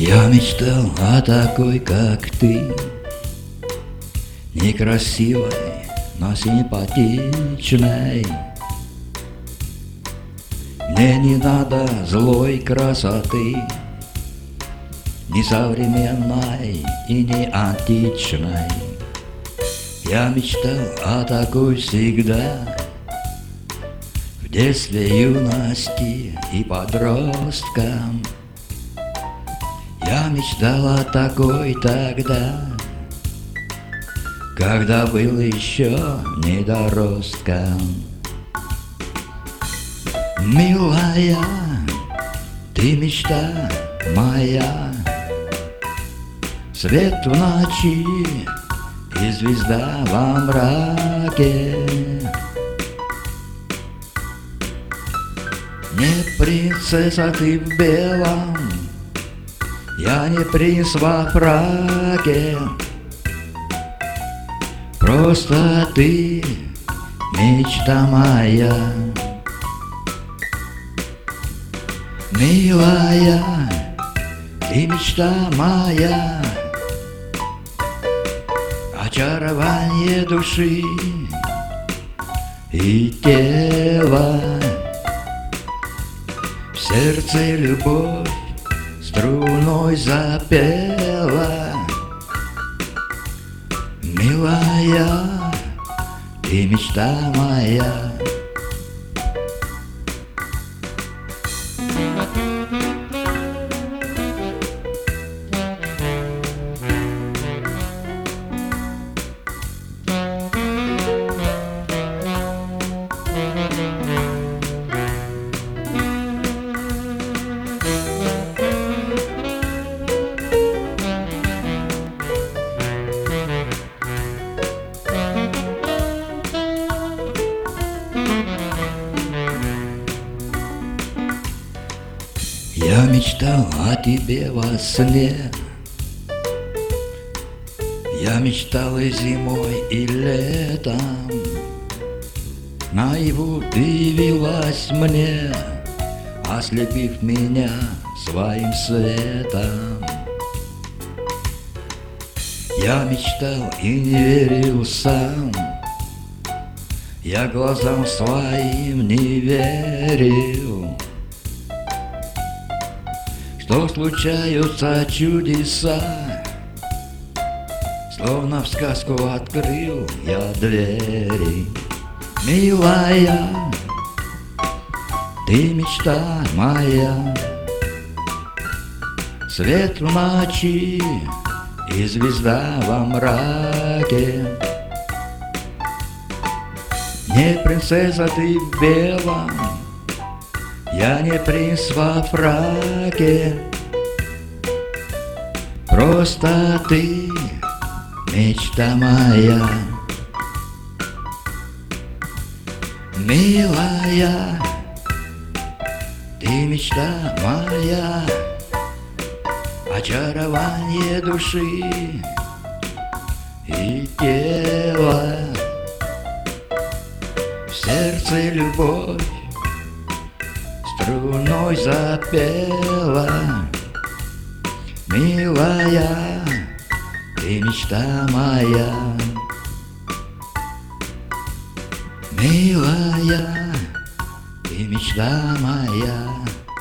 Я мечтал о такой, как ты, некрасивой, но симпатичной. Мне не надо злой красоты, ни современной и не античной. Я мечтал о такой всегда, в детстве, юности и подросткам. Я мечтал о такой тогда, когда был еще недоростком. Милая, ты мечта моя, свет в ночи и звезда во мраке. Не принцесса ты в белом, я не принц во фраке. Просто ты мечта моя. Милая, ты мечта моя, очарование души и тела. В сердце любовь струной запела. Милая, ты мечта моя. Я мечтал о тебе во сне, я мечтал и зимой, и летом. Наяву ты явилась мне, ослепив меня своим светом. Я мечтал и не верил сам, я глазам своим не верил, что случаются чудеса. Словно в сказку открыл я двери. Милая, ты мечта моя, свет в ночи и звезда во мраке. Не принцесса ты в белом, я не принц во фраке. Просто ты мечта моя. Милая, ты мечта моя, очарование души и тела. В сердце любовь струной запела. Милая, ты мечта моя. Милая, ты мечта моя.